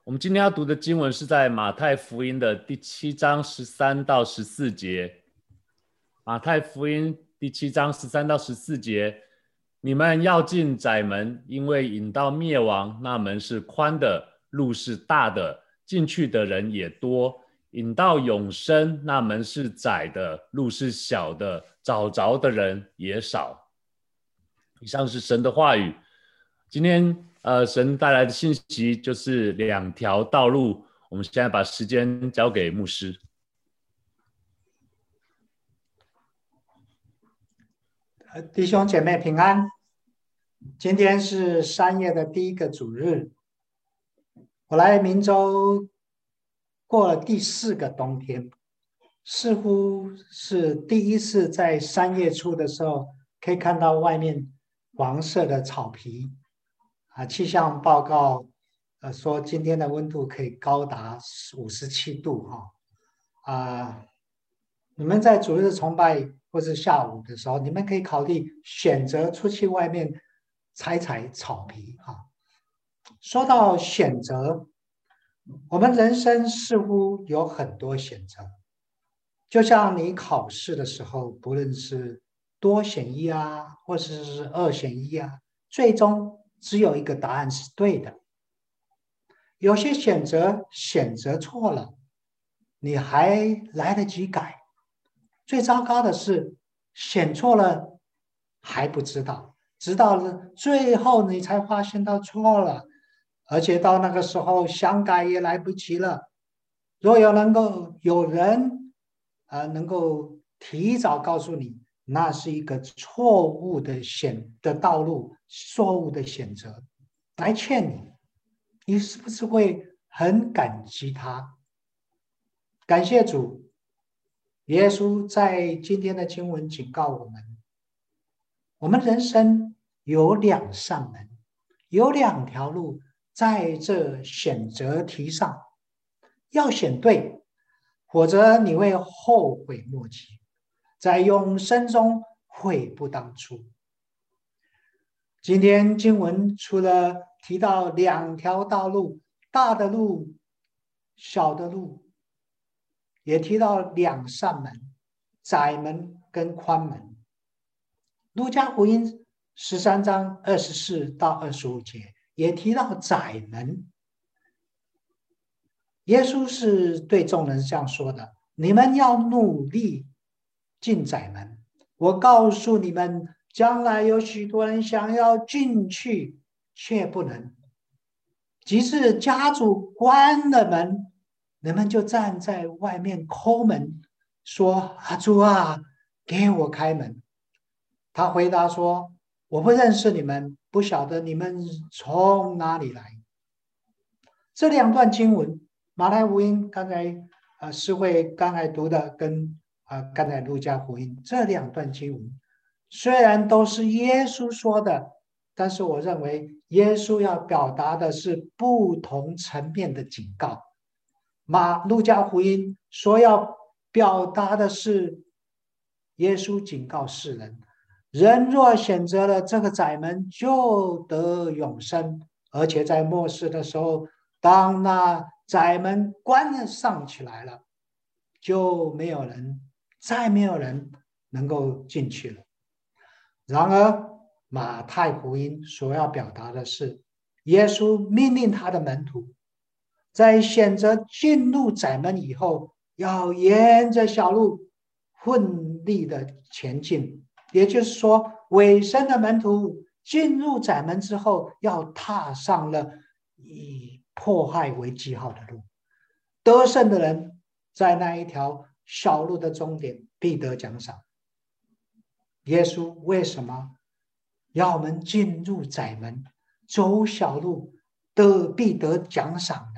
我们今天要读的经文是在马太福音的第7章13到14节。马太福音第7章13到14节，你们要进窄门，因为引到灭亡那门是宽的，路是大的，进去的人也多；引到永生那门是窄的，路是小的，找着的人也少。以上是神的话语。今天神带来的信息就是两条道路。我们现在把时间交给牧师。 弟兄姐妹平安。今天是3月的第一个主日，我来明州过了第4个冬天，似乎是第一次在3月初的时候可以看到外面黄色的草皮气象报告说今天的温度可以高达57度你们在主日崇拜或是下午的时候，你们可以考虑选择出去外面踩踩草皮说到选择，我们人生似乎有很多选择，就像你考试的时候，不论是多选一或者是2选1最终只有一个答案是对的。有些选择错了，你还来得及改。最糟糕的是选错了还不知道，直到最后你才发现到错了，而且到那个时候想改也来不及了。若有人能够提早告诉你，那是一个错误的道路，错误的选择来劝你，你是不是会很感激他？感谢主，耶稣在今天的经文警告我们，我们人生有2扇门，有2条路，在这选择题上要选对，否则你会后悔莫及，在永生中悔不当初。今天经文除了提到2条道路，大的路、小的路，也提到2扇门，窄门跟宽门。路加福音13章24到25节也提到窄门。耶稣是对众人这样说的：你们要努力进窄门。我告诉你们，将来有许多人想要进去，却不能。即使家主关了门，你们就站在外面叩门，说：主啊，给我开门。他回答说：我不认识你们，不晓得你们从哪里来。这2段经文，马太福音刚才诗慧刚才读的，跟刚才路加福音这2段经文，虽然都是耶稣说的，但是我认为耶稣要表达的是不同层面的警告。路加福音所要表达的是耶稣警告世人，人若选择了这个窄门，就得永生，而且在末世的时候，当那窄门关上起来了，就再没有人能够进去了。然而马太福音所要表达的是，耶稣命令他的门徒在选择进入窄门以后，要沿着小路奋力的前进。也就是说，委身的门徒进入窄门之后，要踏上了以迫害为记号的路。得胜的人在那一条小路的终点必得奖赏。耶稣为什么要我们进入窄门，走小路必得奖赏呢？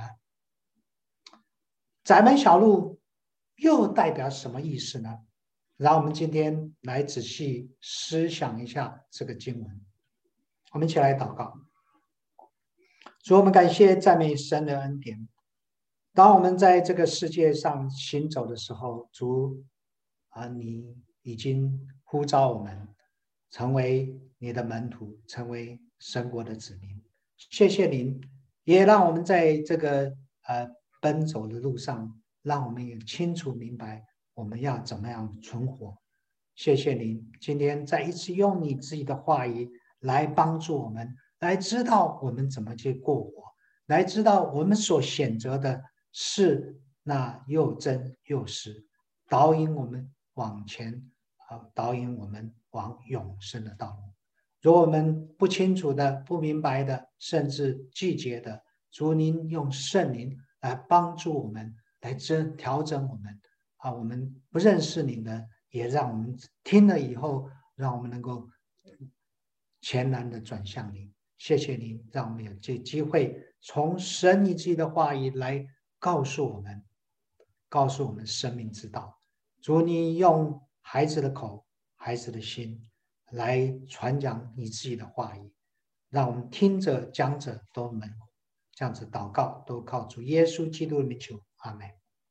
窄门小路又代表什么意思呢？让我们今天来仔细思想一下这个经文。我们一起来祷告。主，我们感谢赞美神的恩典。当我们在这个世界上行走的时候，主你已经呼召我们成为你的门徒，成为神国的子民。谢谢您也让我们在这个奔走的路上，让我们也清楚明白我们要怎么样存活。谢谢您今天再一次用你自己的话语来帮助我们，来知道我们怎么去过活，来知道我们所选择的是那又真又实，导引我们往前，导引我们往永生的道路。如果我们不清楚的、不明白的，甚至拒绝的，主您用圣灵来帮助我们，来调整我们。我们不认识您的，也让我们听了以后，让我们能够全然的转向您。谢谢您，让我们有这机会从神你自己的话语来告诉我们生命之道。主你用孩子的口、孩子的心来传讲你自己的话语，让我们听着讲者都能这样子祷告，都靠主耶稣基督的名求，阿们。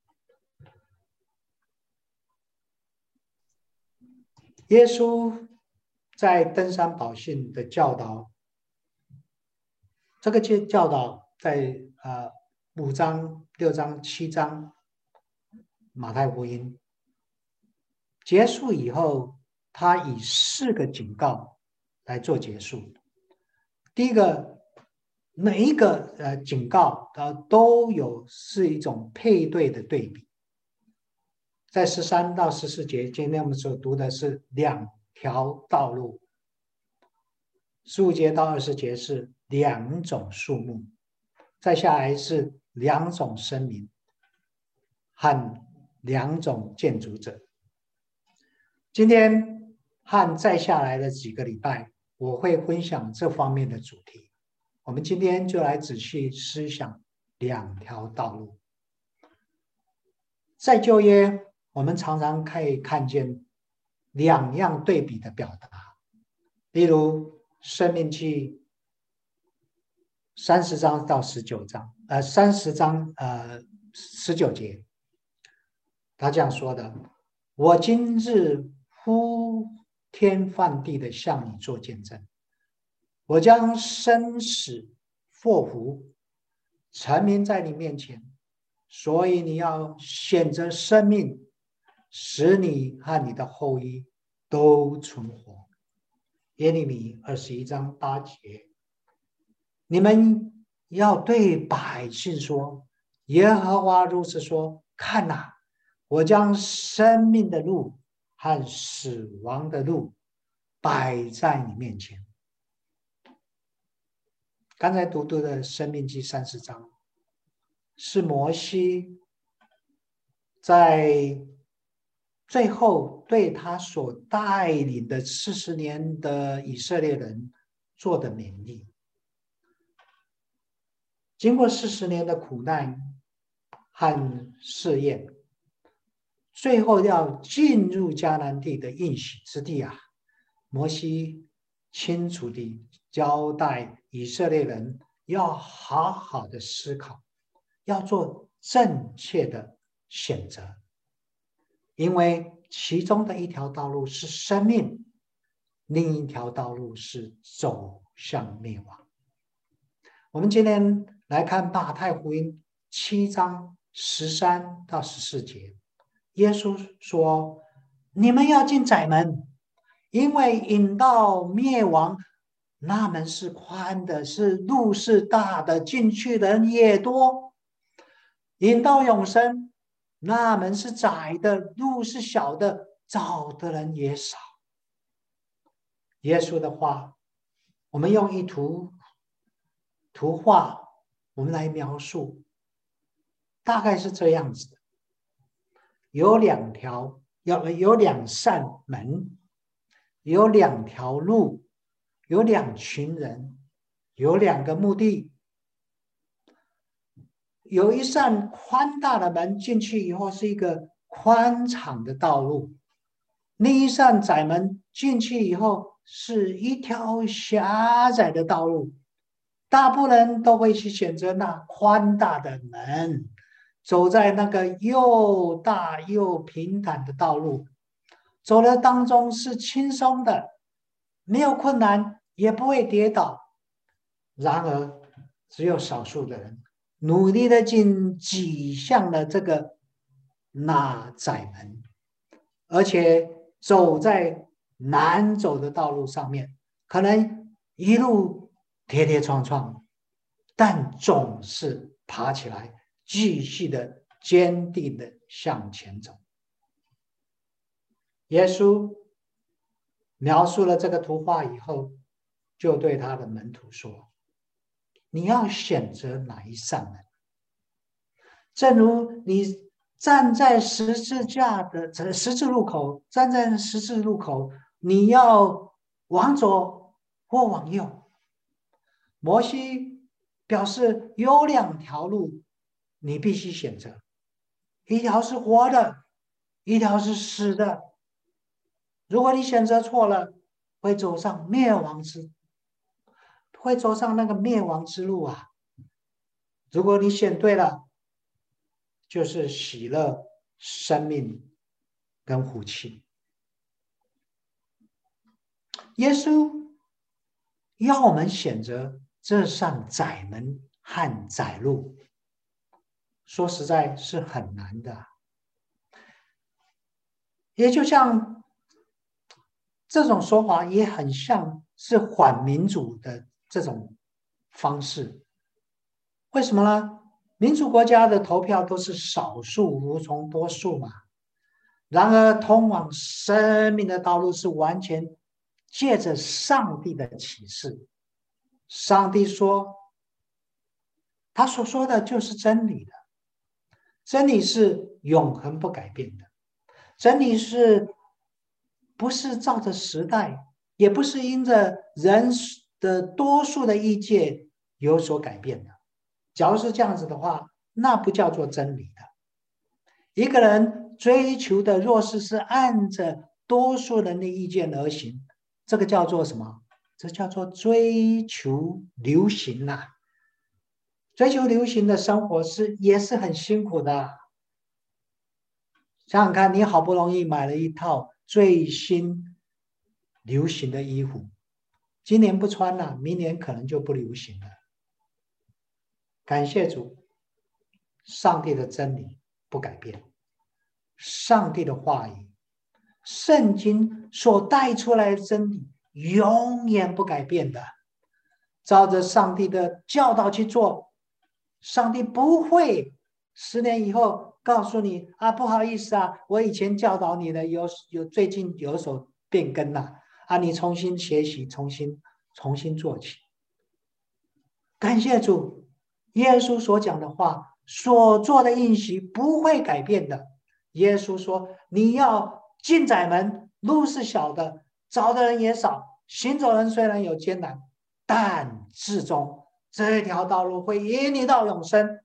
耶稣在登山宝训的教导，这个教导在5章、6章、7章马太福音结束以后，他以4个警告来做结束。第一个，每一个警告都是一种配对的对比。在13到14节，今天我们所读的是2条道路，15节到20节是2种树木，再下来是2种生民和2种建筑者。今天和再下来的几个礼拜，我会分享这方面的主题。我们今天就来仔细思想2条道路。在旧约，我们常常可以看见2样对比的表达，例如申命记30章到19章，30章19节，他这样说的：我今日呼天唤地的向你做见证，我将生死祸福陈明在你面前，所以你要选择生命，使你和你的后裔都存活。耶利米21章8节，你们要对百姓说，耶和华如此说，看哪，我将生命的路和死亡的路摆在你面前。刚才读的申命记30章是摩西在最后对他所带领的40年的以色列人做的勉励。经过40年的苦难和试验，最后要进入迦南地的应许之地啊，摩西清楚地交代以色列人要好好的思考，要做正确的选择，因为其中的一条道路是生命，另一条道路是走向灭亡。我们今天来看马太福音7章13到14节，耶稣说：你们要进窄门，因为引到灭亡那门是宽的，是路是大的，进去的人也多；引到永生那门是窄的，路是小的，找的人也少。耶稣的话，我们用一图画我们来描述，大概是这样子的：有2扇门，有2条路，有2群人，有2个目的。有一扇宽大的门，进去以后是一个宽敞的道路；另一扇窄门，进去以后是一条狭窄的道路。大部分人都会去选择那宽大的门，走在那个又大又平坦的道路，走的当中是轻松的，没有困难，也不会跌倒。然而只有少数的人努力的挤向了这个那窄门，而且走在难走的道路上面，可能一路跌跌撞撞，但总是爬起来，继续的坚定的向前走。耶稣描述了这个图画以后，就对他的门徒说：你要选择哪一扇门？正如你站在十字路口，你要往左或往右。摩西表示有2条路，你必须选择，一条是活的，一条是死的。如果你选择错了，会走上那个灭亡之路啊！如果你选对了，就是喜乐、生命跟福气。耶稣要我们选择这扇窄门和窄路，说实在是很难的。也就像这种说法，也很像是反民主的这种方式。为什么呢？民主国家的投票都是少数服从多数嘛。然而，通往生命的道路是完全借着上帝的启示。上帝说，他所说的就是真理的，真理是永恒不改变的，真理不是照着时代，也不是因着人的多数的意见有所改变的。假如是这样子的话，那不叫做真理的。一个人追求的若是按着多数人的意见而行，这个叫做什么？这叫做追求流行啊。追求流行的生活也是很辛苦的。想想看，你好不容易买了一套最新流行的衣服，今年不穿了，明年可能就不流行了。感谢主，上帝的真理不改变，上帝的话语，圣经所带出来的真理永远不改变的。照着上帝的教导去做，上帝不会10年以后告诉你啊，不好意思啊，我以前教导你的最近有所变更了啊，你重新学习，重新做起。感谢主，耶稣所讲的话，所做的应许不会改变的。耶稣说，你要进窄门，路是小的，找的人也少，行走人虽然有艰难，但至终这条道路会引你到永生。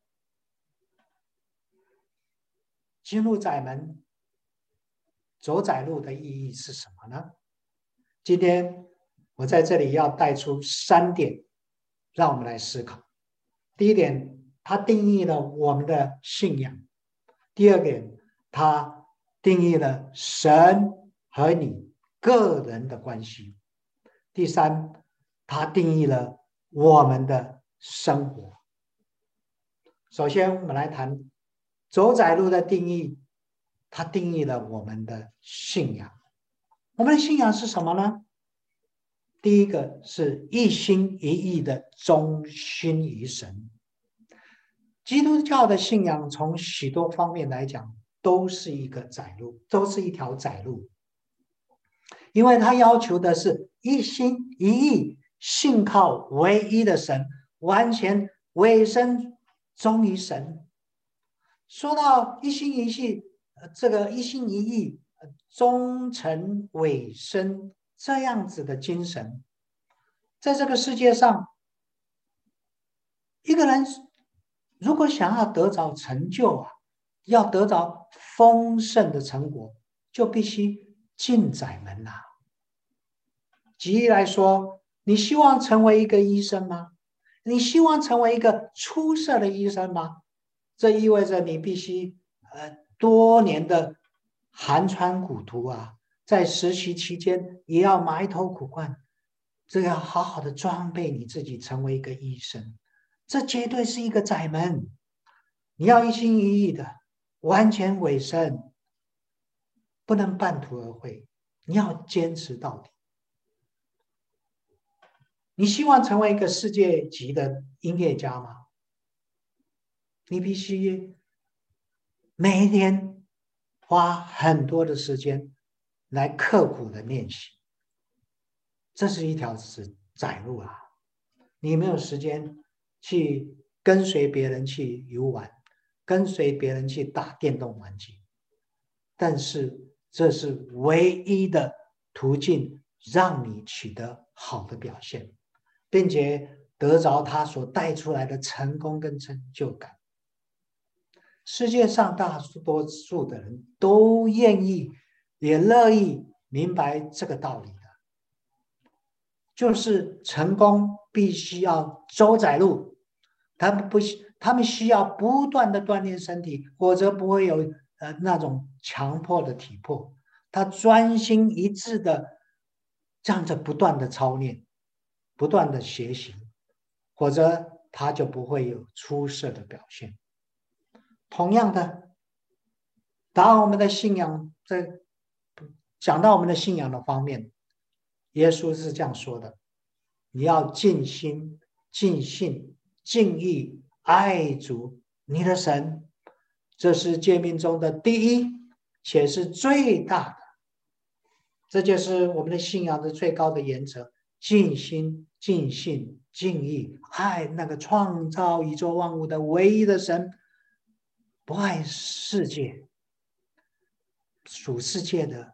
进入窄门，走窄路的意义是什么呢？今天我在这里要带出3点，让我们来思考。第一点，它定义了我们的信仰；第二点，它定义了神和你个人的关系；第三，它定义了我们的生活。首先，我们来谈走窄路的定义，它定义了我们的信仰。我们的信仰是什么呢？第一个是一心一意的忠心于神。基督教的信仰从许多方面来讲，都是一个窄路，都是一条窄路，因为它要求的是一心一意信靠唯一的神，完全委身忠于神。说到一心一意，这个一心一意、忠诚委身这样子的精神，在这个世界上，一个人如果想要得着成就啊，要得着丰盛的成果，就必须进窄门啊。举例来说，你希望成为一个医生吗？你希望成为一个出色的医生吗？这意味着你必须多年的寒窗苦读啊，在实习期间也要埋头苦干，这要好好的装备你自己，成为一个医生。 这绝对是一个窄门，你要一心一意的完全委身，不能半途而废，你要坚持到底。你希望成为一个世界级的音乐家吗？你必须每一天花很多的时间来刻苦的练习，这是一条窄路啊！你没有时间去跟随别人去游玩，跟随别人去打电动玩具，但是这是唯一的途径，让你取得好的表现，并且得着他所带出来的成功跟成就感。世界上大多数的人都愿意也乐意明白这个道理的，就是成功必须要走窄路，他们需要不断的锻炼身体，否则不会有那种强迫的体魄。他专心一致的这样子不断的操练，不断的学习，否则他就不会有出色的表现。同样的，当我们的信仰讲到我们的信仰的方面，耶稣是这样说的：你要尽心、尽性、尽意爱主你的神，这是诫命中的第一，且是最大的。这就是我们的信仰的最高的原则：尽心、尽性、尽意爱那个创造宇宙万物的唯一的神，不爱世界，属世界的，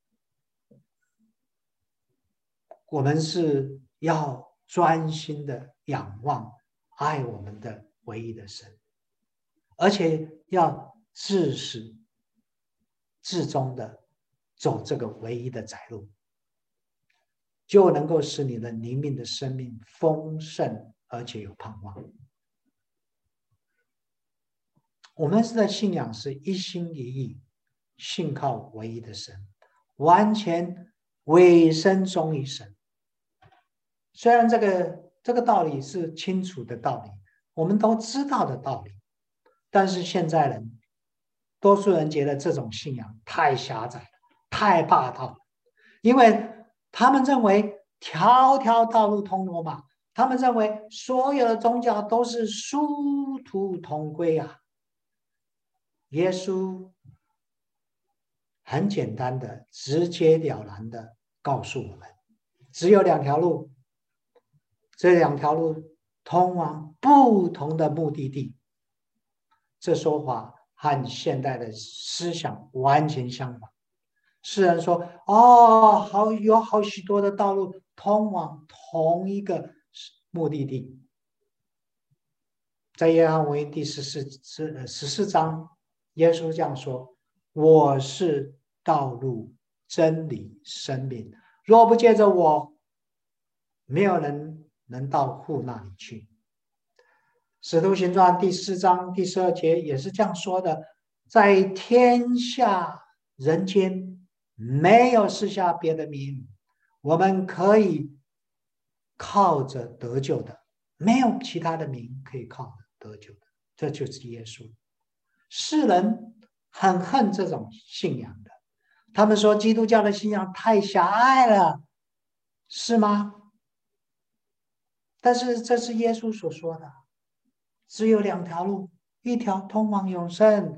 我们是要专心的仰望爱我们的唯一的神，而且要自始至终的走这个唯一的窄路，就能够使你的灵命的生命丰盛而且有盼望。我们是在信仰是一心一意信靠唯一的神，完全委身忠于神。虽然这个道理是清楚的道理，我们都知道的道理，但是现在人多数人觉得这种信仰太狭窄了，太霸道了，因为他们认为条条道路通罗马，他们认为所有的宗教都是殊途同归啊。耶稣很简单的、直截了当的告诉我们，只有两条路，这两条路通往不同的目的地。这说法和现代的思想完全相反。世人说：“哦，有好许多的道路通往同一个目的地。”在约翰福音第14章，耶稣这样说：“我是道路、真理、生命，若不借着我，没有人能到父那里去。”使徒行传第4章第12节也是这样说的：“在天下人间，没有赐下别的名，我们可以靠着得救的，没有其他的名可以靠得救的。”这就是耶稣。世人很恨这种信仰的，他们说基督教的信仰太狭隘了，是吗？但是这是耶稣所说的，只有两条路，一条通往永生，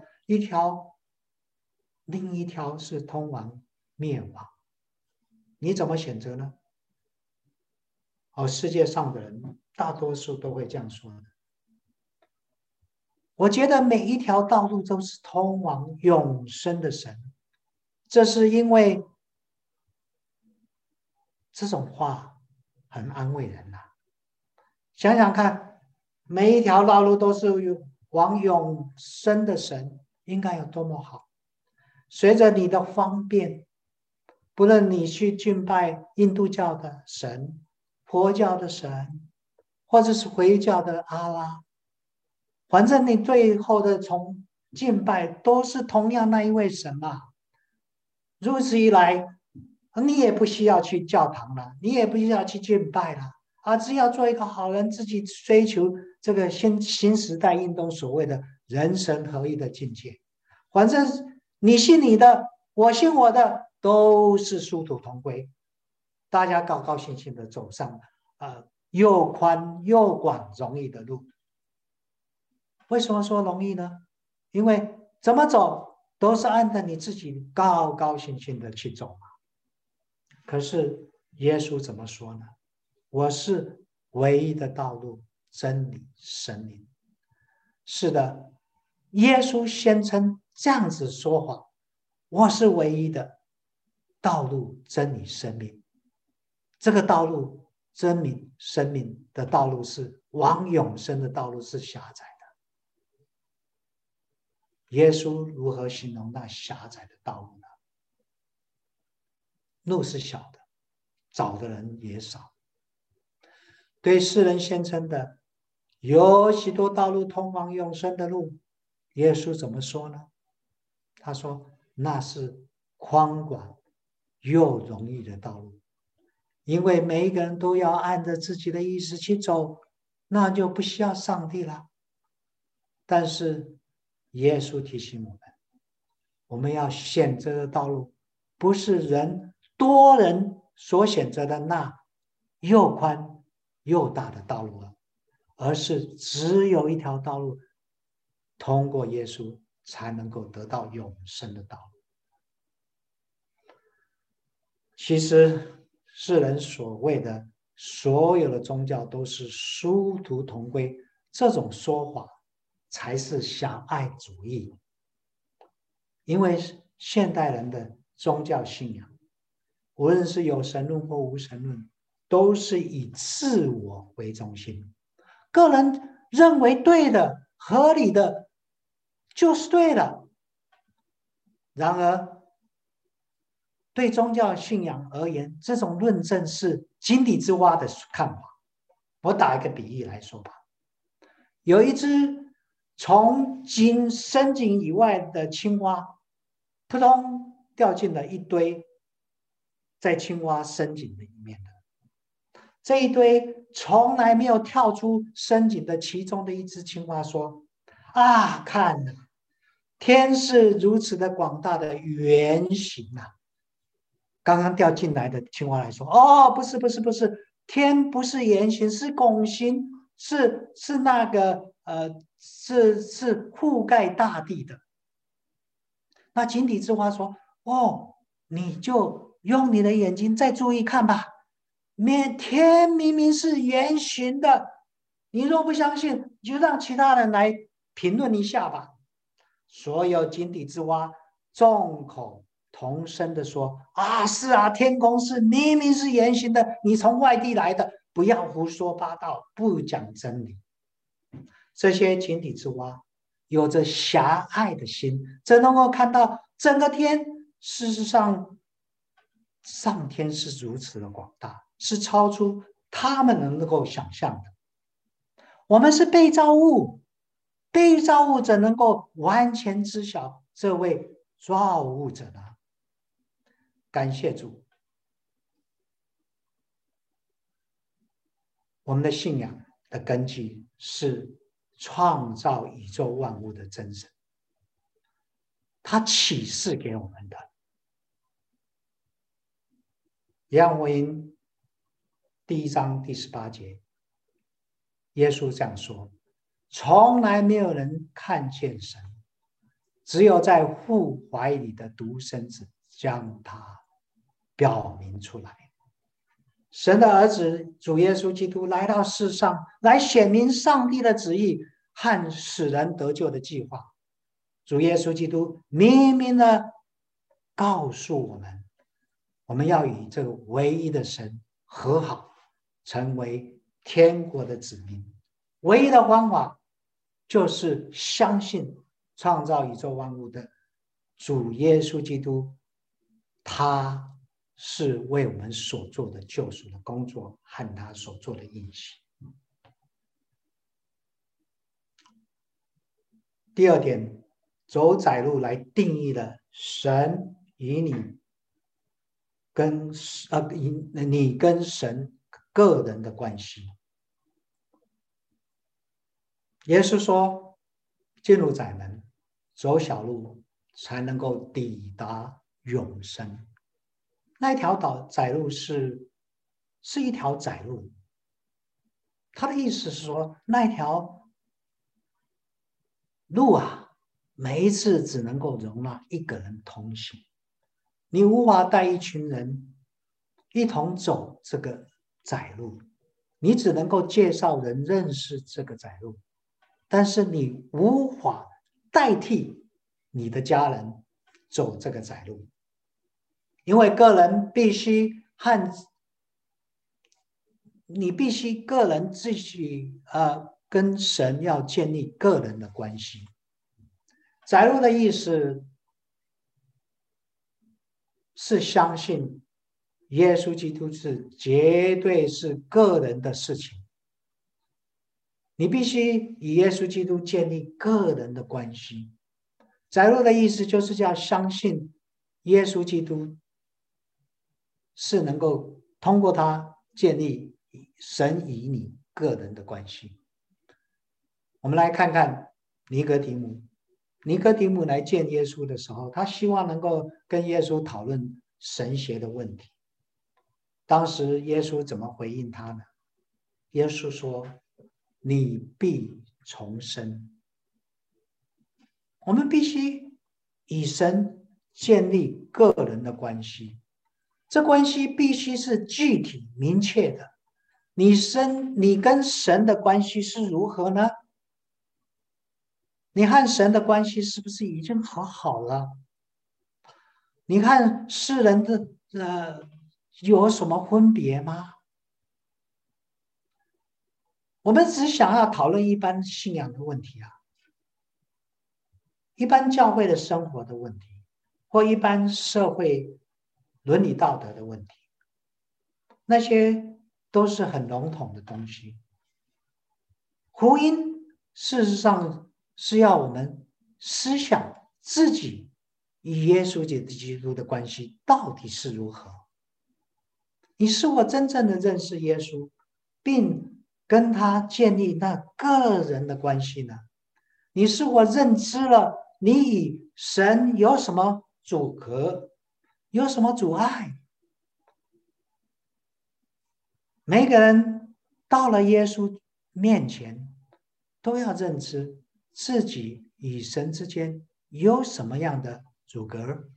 另一条是通往灭亡。你怎么选择呢？世界上的人大多数都会这样说的。我觉得每一条道路都是通往永生的神，这是因为这种话很安慰人啊。想想看，每一条道路都是往永生的神，应该有多么好。随着你的方便，不论你去敬拜印度教的神、佛教的神，或者是回教的阿拉，反正你最后的从敬拜都是同样那一位神嘛。如此一来，你也不需要去教堂了，你也不需要去敬拜了，只要做一个好人，自己追求这个新时代运动所谓的人神合一的境界。反正你信你的，我信我的，都是殊途同归，大家高高兴兴的走上又宽又广容易的路。为什么说容易呢？因为怎么走都是按照你自己高高兴兴的去走嘛。可是耶稣怎么说呢？我是唯一的道路、真理、生命。是的，耶稣宣称这样子说法，我是唯一的道路、真理、生命。这个道路、真理、生命的道路是往永生的道路，是狭窄的。耶稣如何形容那狭窄的道路呢？路是小的，找的人也少。对世人宣称的有许多道路通往永生的路，耶稣怎么说呢？他说那是宽广又容易的道路，因为每一个人都要按着自己的意思去走，那就不需要上帝了。但是耶稣提醒我们要选择的道路不是多人所选择的那又宽又大的道路了，而是只有一条道路，通过耶稣才能够得到永生的道路。其实世人所谓的所有的宗教都是殊途同归，这种说法才是狭隘主义。因为现代人的宗教信仰，无论是有神论或无神论，都是以自我为中心，个人认为对的、合理的就是对的。然而对宗教信仰而言，这种论证是井底之蛙的看法。我打一个比喻来说吧，有一只从深井以外的青蛙，扑通掉进了一堆在青蛙深井里面的。这一堆从来没有跳出深井的其中的一只青蛙说：啊，看啊，天是如此的广大的圆形啊！刚刚掉进来的青蛙来说：哦，不是，天不是圆形，是拱形，是那个是覆盖大地的。那井底之蛙说：哦，你就用你的眼睛再注意看吧，天明明是圆形的，你若不相信，就让其他人来评论一下吧。所有井底之蛙众口同声的说：啊，是啊，天空是明明是圆形的，你从外地来的，不要胡说八道，不讲真理。这些井底之蛙有着狭隘的心，怎能够看到整个天？事实上，上天是如此的广大，是超出他们能够想象的。我们是被造物，被造物者能够完全知晓这位造物者呢？感谢主，我们的信仰的根基是创造宇宙万物的真神，他启示给我们的。约翰福音1章第18节，耶稣这样说：从来没有人看见神，只有在父怀里的独生子将他表明出来。神的儿子主耶稣基督来到世上，来显明上帝的旨意和使人得救的计划。主耶稣基督明明的告诉我们，我们要与这个唯一的神和好，成为天国的子民。唯一的方法就是相信创造宇宙万物的主耶稣基督，他是为我们所做的救赎的工作和他所做的应许。第二点，走窄路来定义了神与你跟神个人的关系。 耶稣说，进入窄门，走小路，才能够抵达永生。那一条窄路是一条窄路，他的意思是说，那一条路啊，每一次只能够容纳一个人同行，你无法带一群人一同走这个窄路，你只能够介绍人认识这个窄路，但是你无法代替你的家人走这个窄路，因为个人必须个人自己跟神要建立个人的关系。窄路的意思是相信耶稣基督是绝对是个人的事情，你必须与耶稣基督建立个人的关系。窄路的意思就是要相信耶稣基督是能够通过他建立神与你个人的关系。我们来看看尼哥底母。尼哥底母来见耶稣的时候，他希望能够跟耶稣讨论神学的问题。当时耶稣怎么回应他呢？耶稣说：“你必重生。”我们必须与神建立个人的关系，这关系必须是具体明确的。你跟神的关系是如何呢？你和神的关系是不是已经和好了？你看世人的有什么分别吗？我们只想要讨论一般信仰的问题啊，一般教会的生活的问题，或一般社会伦理道德的问题，那些都是很笼统的东西。福音事实上是要我们思想自己与耶稣基督的关系到底是如何。你是否真正的认识耶稣，并跟他建立那个人的关系呢？你是否认知了你与神有什么阻隔，有什么阻碍？每个人到了耶稣面前，都要认知自己与神之间有什么样的阻隔。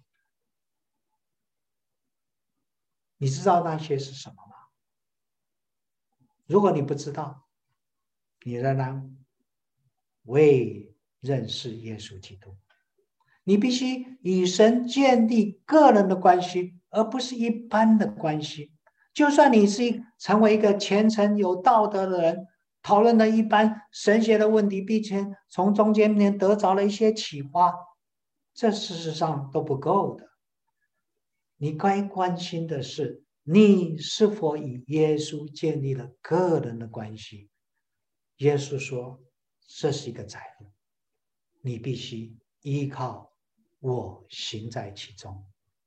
你知道那些是什么吗？如果你不知道，你仍然未认识耶稣基督。你必须与神建立个人的关系，而不是一般的关系。就算你是成为一个虔诚有道德的人，讨论了一般神学的问题，并且从中间得着了一些启发，这事实上都不够的。你该关心的是，你是否与耶稣建立了个人的关系。耶稣说，这是一个窄路，你必须依靠我行在其中。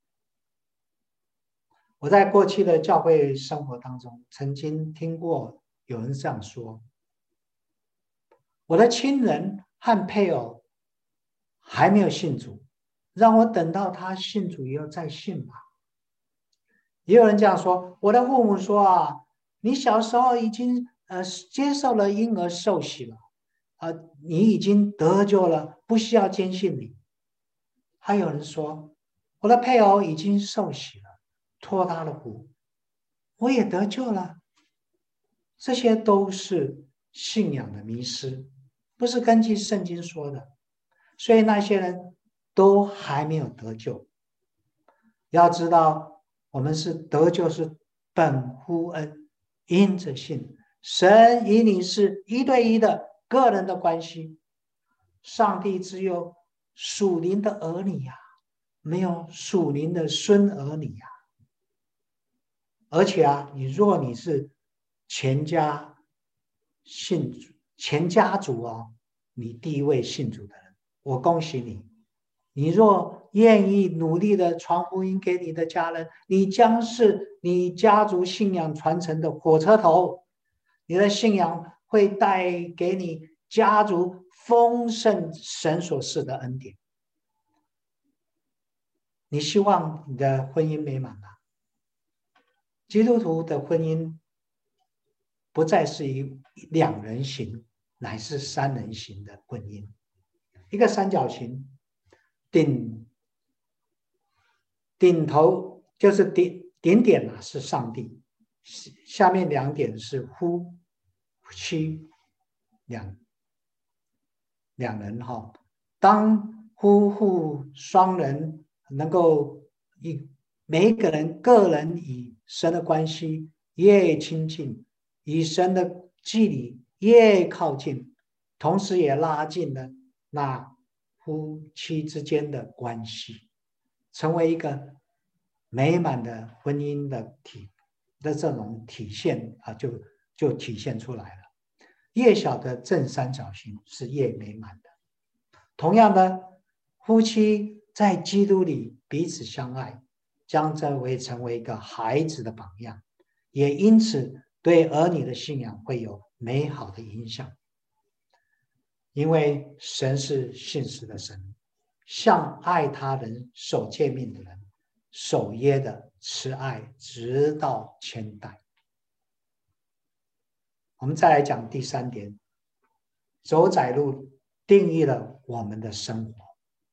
我在过去的教会生活当中，曾经听过有人这样说：我的亲人和配偶还没有信主，让我等到他信主以后再信吧。也有人这样说：我的父母说啊，你小时候已经接受了婴儿受洗了，你已经得救了，不需要坚信你。还有人说，我的配偶已经受洗了，脱他的福，我也得救了。这些都是信仰的迷失，不是根据圣经说的，所以那些人都还没有得救。要知道，我们是得救是本乎恩，因着信。神与你是一对一的个人的关系，上帝只有属灵的儿女呀，没有属灵的孙儿女呀。而且如果你是全家信主，全家族你第一位信主的人，我恭喜你。你若愿意努力的传福音给你的家人，你将是你家族信仰传承的火车头。你的信仰会带给你家族丰盛神所赐的恩典。你希望你的婚姻美满吗？基督徒的婚姻不再是一两人行，乃是三人行的婚姻。一个三角形，顶头就是顶点啊，是上帝，下面两点是夫妻两人哈。当夫妇双人能够每一个人个人与神的关系越亲近，与神的距离越靠近，同时也拉近了那夫妻之间的关系，成为一个美满的婚姻的这种体现啊，就体现出来了。越小的正三角形是越美满的。同样的，夫妻在基督里彼此相爱，将成为一个孩子的榜样，也因此对儿女的信仰会有美好的影响。因为神是信实的神，向爱他人、守诫命的人，守约的慈爱，直到千代。我们再来讲第三点，走窄路定义了我们的生活。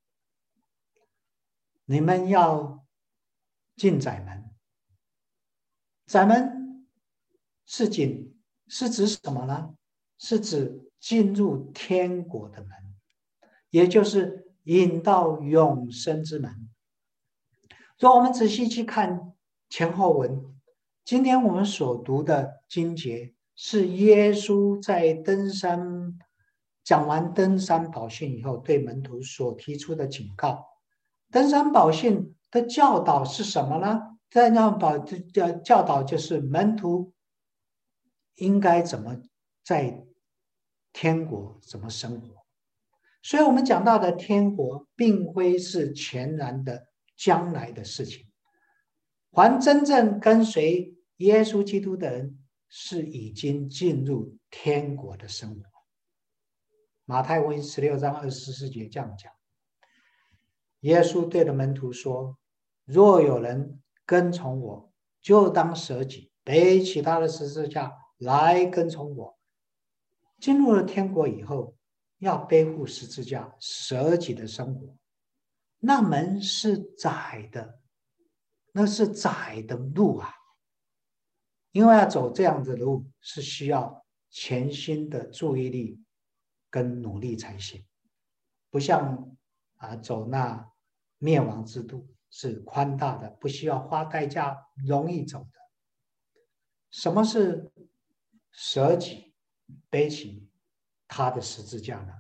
你们要进窄门，窄门是指什么呢？是指进入天国的门，也就是引到永生之门。若我们仔细去看前后文，今天我们所读的经节是耶稣在讲完登山宝训以后，对门徒所提出的警告。登山宝训的教导是什么呢？登山宝教导就是门徒应该怎么在天国怎么生活。所以我们讲到的天国并非是全然的将来的事情，凡真正跟随耶稣基督的人是已经进入天国的生活。马太福音16章24节这样讲，耶稣对着门徒说，若有人跟从我，就当舍己，背起他的十字架来跟从我。进入了天国以后，要背负十字架，舍己的生活。那门是窄的，那是窄的路啊，因为要走这样的路是需要全心的注意力跟努力才行，不像走那灭亡之路是宽大的，不需要花代价，容易走的。什么是舍己背起他的十字架呢？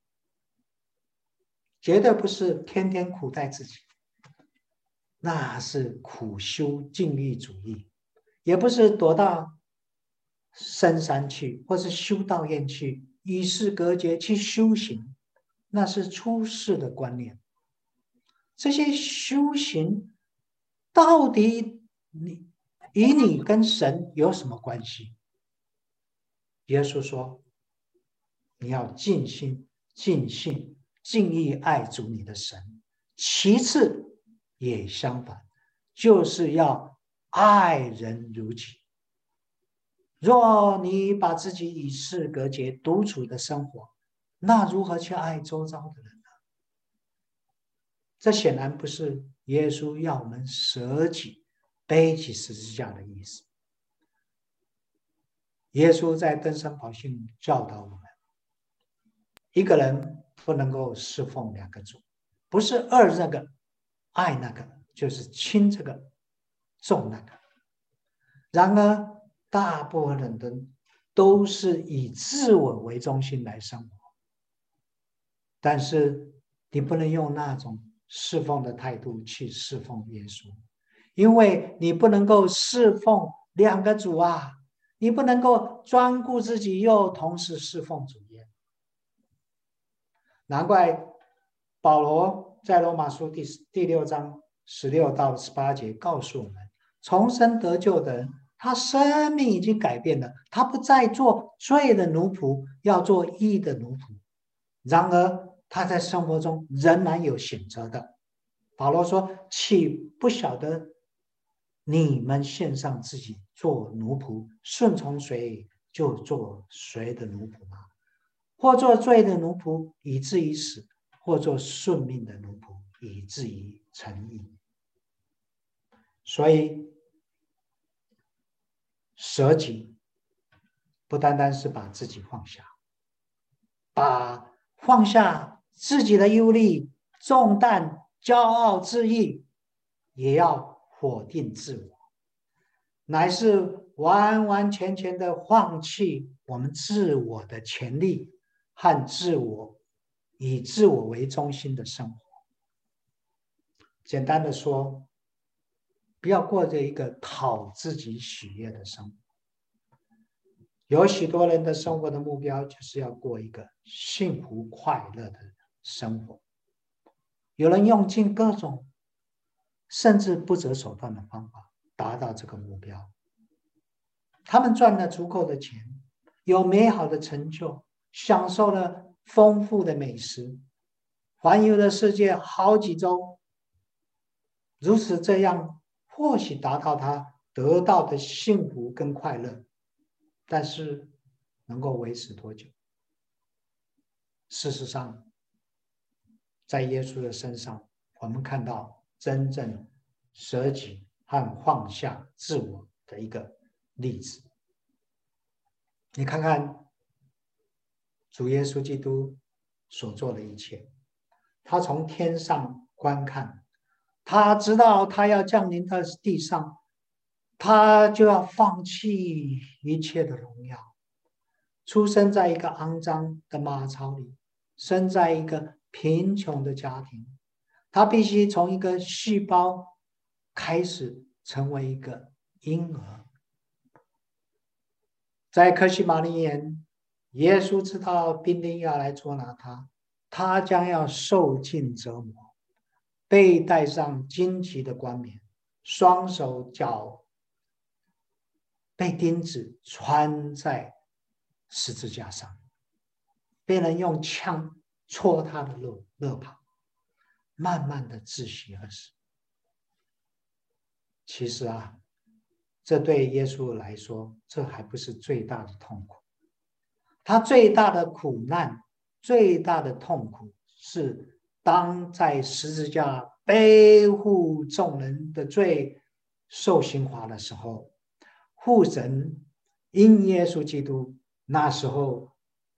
绝对不是天天苦待自己，那是苦修禁欲主义，也不是躲到深山去，或是修道院去与世隔绝去修行，那是出世的观念。这些修行到底与你跟神有什么关系？耶稣说，你要尽心尽性尽意爱主你的神，其次也相反，就是要爱人如己。若你把自己与世隔绝，独处的生活，那如何去爱周遭的人呢？这显然不是耶稣要我们舍己背起十字架的意思。耶稣在登山宝训教导我们，一个人不能够侍奉两个主，不是二这个爱那个，就是轻这个重那个。然而大部分人都是以自我为中心来生活，但是你不能用那种侍奉的态度去侍奉耶稣，因为你不能够侍奉两个主啊，你不能够专顾自己又同时侍奉主耶。难怪保罗在罗马书第6章16到18节告诉我们，重生得救的人他生命已经改变了，他不再做罪的奴仆，要做义的奴仆。然而他在生活中仍然有选择的。保罗说：“岂不晓得你们献上自己做奴仆，顺从谁就做谁的奴仆吗？或做罪的奴仆，以至于死；或做顺命的奴仆，以至于成义。”所以舍己不单单是把自己放下，把放下自己的忧虑、重担、骄傲自义，也要否定自我，乃是完完全全的放弃我们自我的权利和以自我为中心的生活。简单的说，不要过着一个讨自己喜悦的生活。有许多人的生活的目标就是要过一个幸福快乐的生活，有人用尽各种甚至不择手段的方法达到这个目标。他们赚了足够的钱，有美好的成就，享受了丰富的美食，环游了世界好几周。如此这样，或许达到他得到的幸福跟快乐，但是能够维持多久？事实上，在耶稣的身上，我们看到真正舍己和放下自我的一个例子。你看看主耶稣基督所做的一切，他从天上观看，他知道他要降临到地上，他就要放弃一切的荣耀，出生在一个肮脏的马槽里，生在一个贫穷的家庭，他必须从一个细胞开始成为一个婴儿。在客西马尼园，耶稣知道兵丁要来捉拿他，他将要受尽折磨，被戴上荆棘的冠冕，双手脚被钉子穿在十字架上，被人用枪戳他的肋旁，慢慢的窒息而死。其实这对耶稣来说，这还不是最大的痛苦。他最大的苦难、最大的痛苦是当在十字架背负众人的罪受刑罚的时候，父神因耶稣基督那时候，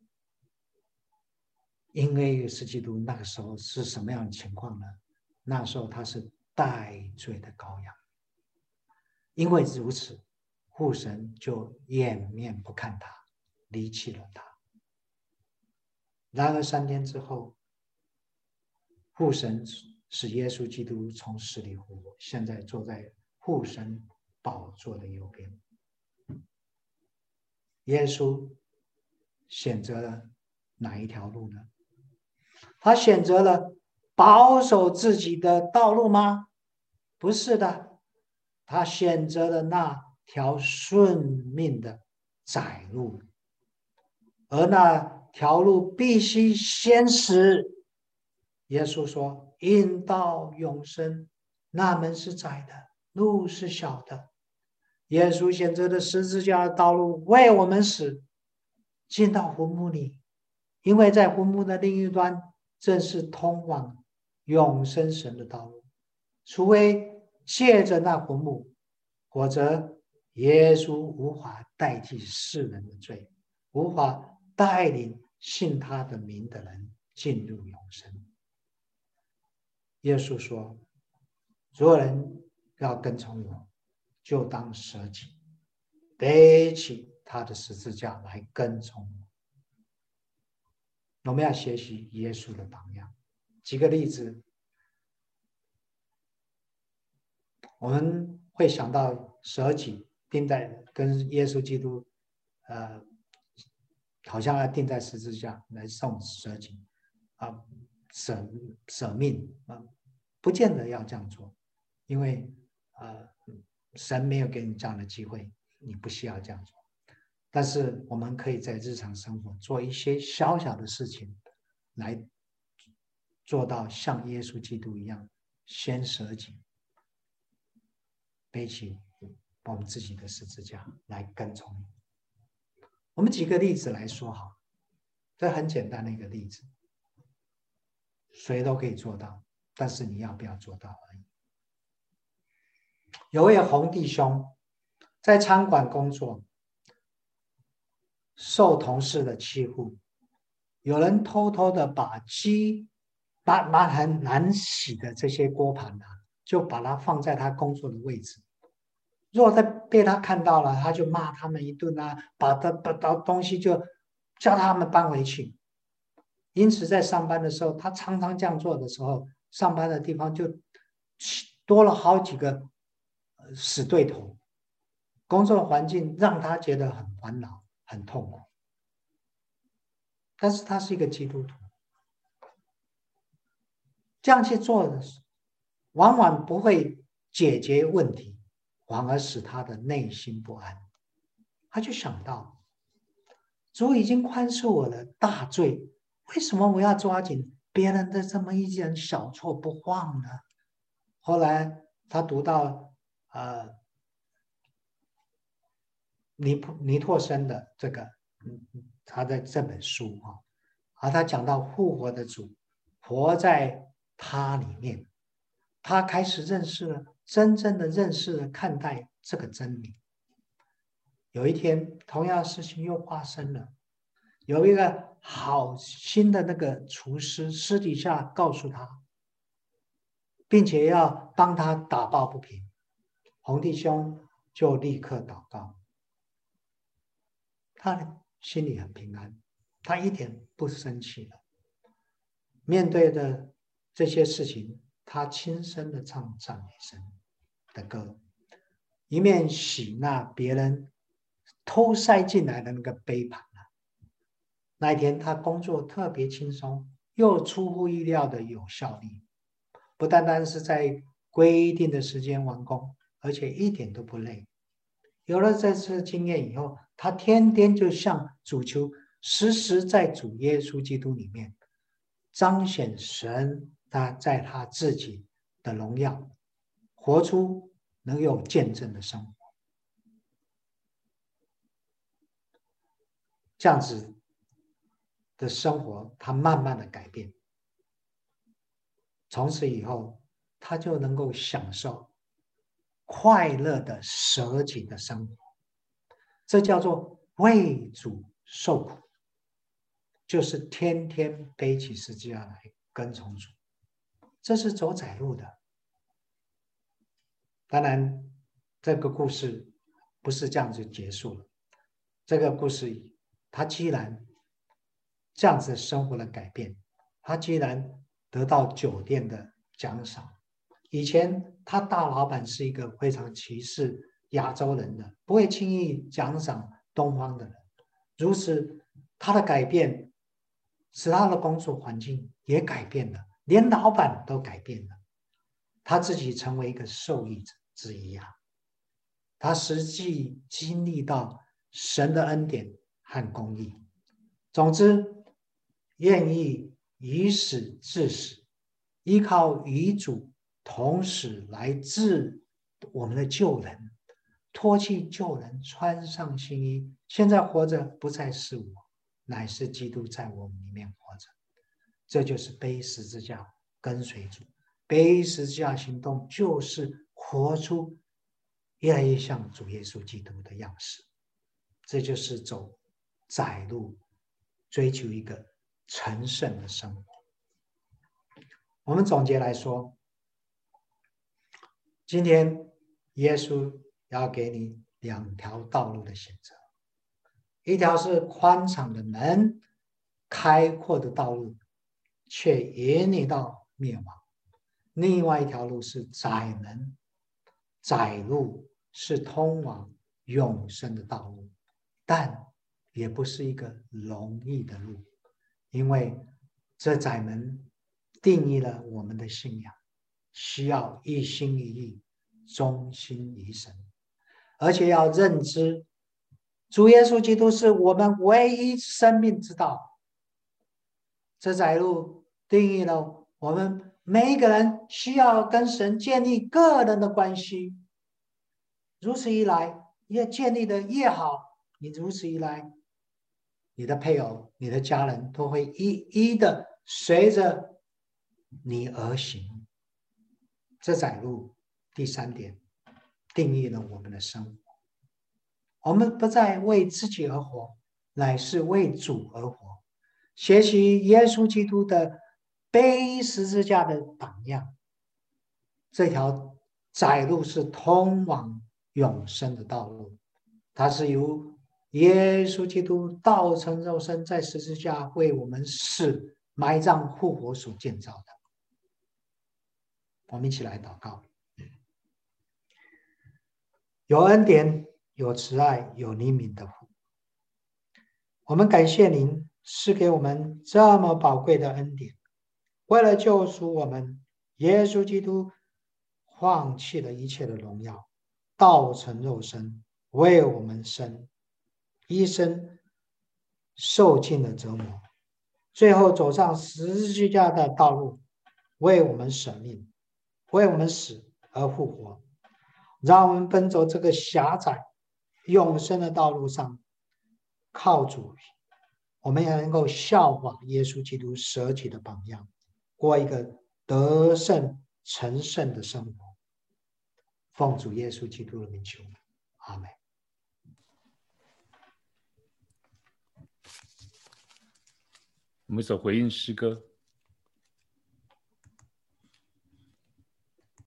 因为耶稣基督那个时候是什么样的情况呢？那时候他是代罪的羔羊，因为如此，父神就掩面不看他，离弃了他。然而3天之后，父神使耶稣基督从死里复活，现在坐在父神宝座的右边。耶稣选择了哪一条路呢？他选择了保守自己的道路吗？不是的，他选择了那条顺命的窄路，而那条路必须先死。耶稣说：“引到永生，那门是窄的，路是小的。”耶稣选择的十字架的道路为我们死，进到坟墓里，因为在坟墓的另一端正是通往永生神的道路。除非借着那坟墓，否则耶稣无法代替世人的罪，无法带领信他的名的人进入永生。耶稣说：“所有人要跟从我，就当舍己，背起他的十字架来跟从我。”我们要学习耶稣的榜样。举个例子，我们会想到舍己钉在跟耶稣基督，好像要钉在十字架来送舍己舍命不见得要这样做，因为神没有给你这样的机会。 你不需要这样做。但是我们可以在日常生活做一些小小的事情，来做到像耶稣基督一样，先舍己，背起我们自己的十字架来跟从你。我们举个例子来说好，这很简单的一个例子，谁都可以做到，但是你要不要做到而已。有位洪弟兄在餐馆工作，受同事的欺负，有人偷偷的把很难洗的这些锅盘就把它放在他工作的位置。如果被他看到了，他就骂他们一顿把东西就叫他们搬回去。因此，在上班的时候，他常常这样做的时候，上班的地方就多了好几个死对头，工作环境让他觉得很烦恼、很痛苦。但是他是一个基督徒，这样去做的往往不会解决问题，反而使他的内心不安。他就想到，主已经宽恕我的大罪，为什么我要抓紧别人的这么一件小错不放呢？后来他读到尼托生的这个他的这本书他讲到复活的主活在他里面，他开始真正的认识了看待这个真理。有一天，同样的事情又发生了，有一个好心的那个厨师私底下告诉他，并且要帮他打抱不平。洪弟兄就立刻祷告，他心里很平安，他一点不生气了。面对的这些事情，他轻声的唱赞美神的歌，一面洗那别人偷塞进来的那个杯盘。那一天他工作特别轻松，又出乎意料的有效率，不单单是在规定的时间完工，而且一点都不累。有了这次经验以后，他天天就向主求，时时在主耶稣基督里面彰显神在他自己的荣耀，活出能有见证的生活。这样子的生活，他慢慢的改变，从此以后，他就能够享受快乐的舍己的生活。这叫做为主受苦，就是天天背起十字架来跟从主。这是走窄路的。当然，这个故事不是这样就结束了。这个故事，他既然这样子生活的改变，他既然得到酒店的奖赏。以前他大老板是一个非常歧视亚洲人的，不会轻易奖赏东方的人。如此，他的改变使他的工作环境也改变了，连老板都改变了，他自己成为一个受益者之一他实际经历到神的恩典和公义。总之，愿意以死治死，依靠与主同时来治我们的旧人，脱去旧人，穿上新衣。现在活着不再是我，乃是基督在我们里面活着。这就是背十字架跟随主。背十字架行动就是活出越来越像主耶稣基督的样式。这就是走窄路，追求一个成圣的生活。我们总结来说，今天耶稣要给你两条道路的选择，一条是宽敞的门，开阔的道路，却引你到灭亡；另外一条路是窄门，窄路是通往永生的道路，但也不是一个容易的路，因为这窄门定义了我们的信仰，需要一心一意，忠心于神。 而且要认知主耶稣基督是我们唯一生命之道。这载路定义了我们每一个人需要跟神建立个人的关系，如此一来，越建立的越好，你如此一来，你的配偶、你的家人都会一一的随着你而行。这载路第3点定义了我们的生活，我们不再为自己而活，乃是为主而活。学习耶稣基督的背十字架的榜样，这条窄路是通往永生的道路，它是由耶稣基督道成肉身，在十字架为我们死、埋葬、复活所建造的。我们一起来祷告。有恩典，有慈爱，有怜悯的父，我们感谢您赐给我们这么宝贵的恩典，为了救赎我们，耶稣基督放弃了一切的荣耀，道成肉身，为我们生，一生受尽了折磨，最后走上十字架的道路，为我们舍命，为我们死而复活，让我们奔走这个狭窄永生的道路上，靠主，我们也能够效法耶稣基督舍己的榜样，过一个得胜成圣的生活。奉主耶稣基督的名求，阿们。 我们一首回应诗歌。